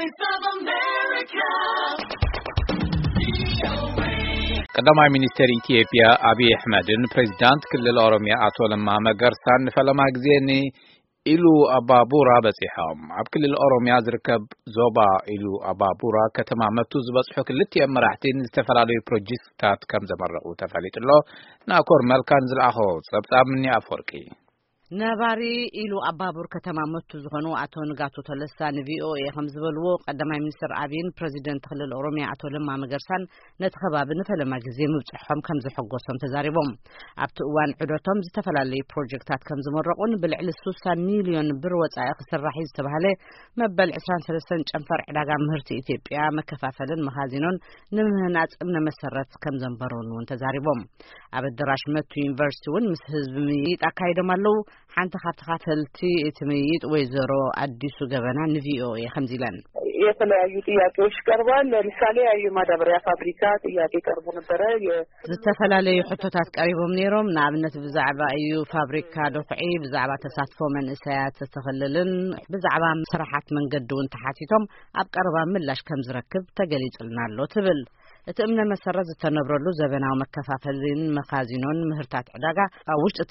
Voice of America. ቀዳማይ ሚኒስትር ኢትዮጵያ አብይ አህመድን ፕሬዝዳንት ክልል ኦሮሚያ አቶ ለማ መገርሳን ፈለማ ጊዜኒ ኢሉ አባቡራ በጽሖም ኣብ ክልል ኦሮሚያ ዝርከብ ዞባ ኢሉ አባቡራ ከተማ መቱ ዝበጽሑ ክልተ መራሕቲን ዝተፈላለዩ ፕሮጀክትታት ከም ዘመረቁ ተፈሊጥሎ ናኮር መልካን ዝልአኾ ጸብጻብኒ አፈወርቂ ነባሪ ኢሉ አባቡር ከተማ መቱ ዝኾኑ አቶ ንጋቱ ተለሳ ንቪኦኤ ከም ዝበልዎ ቀዳማይ ሚኒስትር አብይን ፕሬዝዳንት ክልል ኦሮሚያ አቶ ለማ መገርሳን ነቲ ከባቢ ንፈለማ ግዜ ምብጽሖም ከም ዝሕጎሶም ተዛሪቦም ኣብቲ እዋን ዑደቶም ዝተፈላለዩ ፕሮጀክትታት ከም ዝመረቁን ብልዕሊ 60 ሚልዮን ብር ወጻኢ ክስራሕ ዝተባሃለ መበል 23 ጨንፈር ዕዳጋ ምህርቲ ኢትዮጵያ መከፋፈልን መኻዚኖን ንምህናጽ መሰረት ከም ዘንበሩን ተዛሪቦም ኣብ ድራሽ መቱ ዩኒቨርሲቲ ውን ምስ ህዝቢ ምይይጥ አካይዶም ኣለው ሓንቲ ካፍተኻተልቲ እትምይጥ ወይዘሮ አዲሱ ገበና ንቪኦኤ ከምዚለን የተለያዩ ጥያቄዎች ቀርቧል። ለምሳሌ የማዳበሪያ ፋብሪካ ጥያቄ ቀርቦ ነበር። ዝተፈላለዩ ሕቶታት ቀሪቦም ነይሮም። ንኣብነት ብዛዕባ እዩ ፋብሪካ ደፍዒ ብዛዕባ ተሳትፎ መንእሰያት ተኸለልን ብዛዕባ ስራሓት መንገዲ ውን ተሓቲቶም ኣብ ቀረባ ምላሽ ከም ዝረክብ ተገሊጽልና ኣሎ ትብል እቲ እምነ መሰረት ዝተነብረሉ ዘበናዊ መከፋፈልን መኻዚኖን ምህርታት ዕዳጋ ኣብ ውሽጢ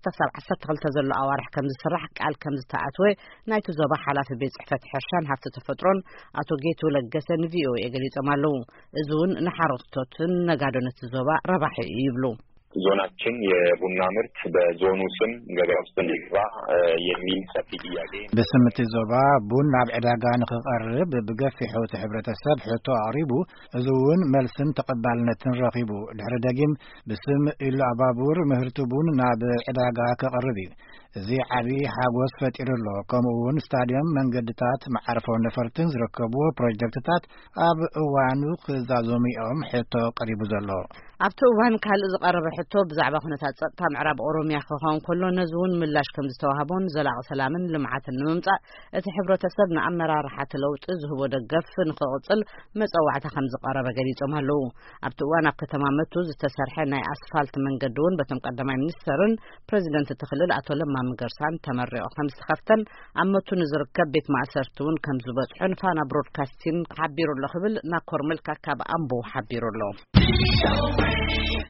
9-12 ዘሎ ኣዋርሕ ከም ዝስራሕ ቃል ከም ዝተኣትወ ናይቲ ዞባ ሓላፊ ቤት ጽሕፈት ሕርሻን ሃብቲ ተፈጥሮን አቶ ጌቱ ለገሰ ንቪኦኤ ገሊጾም ኣለው። እዚ ውን ንሓረስቶትን ነጋዶነት ዞባ ረባሒ ይብሉ። ዞናችን የቡና ምርት በዞኑ ስም ገበያ ውስጥ እንዲገባ የሚል ሰፊ ጥያቄ በስምት ዞባ ቡና ዕዳጋ ንክቀርብ ብገፊሑ ሕብረተሰብ ሕቶ አቅሪቡ እዙውን መልስን ተቀባልነትን ረኺቡ ድሕሪ ደጊም ብስም ኢሉ አባቡር ምህርቱ ቡን ናብ ዕዳጋ ከቀርብ እዚ ዓቢ ሓጎስ ፈጢሩሎ ከምኡውን ስታዲየም መንገድታት መዓርፎ ነፈርትን ዝርከቡ ፕሮጀክትታት ኣብ እዋኑ ክዛዞሚኦም ሕቶ ቀሪቡ ዘሎ ኣብቲ እዋን ካልእ ዝቀረበ ሕቶ ብዛዕባ ኩነታት ጸጥታ ምዕራብ ኦሮሚያ ክኸውን ከሎ ነዚ ውን ምላሽ ከም ዝተዋሃቦን ዘላቂ ሰላምን ልምዓትን ንምምጻእ እቲ ሕብረተሰብ ንኣመራርሓ ለውጢ ዝህቦ ደገፍ ንክቕጽል መጸዋዕታ ከም ዝቀረበ ገሊጾም ኣለው። ኣብቲ እዋን ኣብ ከተማ መቱ ዝተሰርሐ ናይ ኣስፋልት መንገዲ ውን በቶም ቀዳማይ ሚኒስትርን ፕሬዝዳንት ክልል አቶ ለማ መገርሳን ተመሪቆ ከም ዝተኸፍተን ኣብ መቱ ንዝርከብ ቤት ማእሰርቲ ውን ከም ዝበጽሑን ፋና ብሮድካስቲንግ ሓቢሩሎ ክብል ናኮር መልካ ካብ ኣምቦ ሓቢሩሎ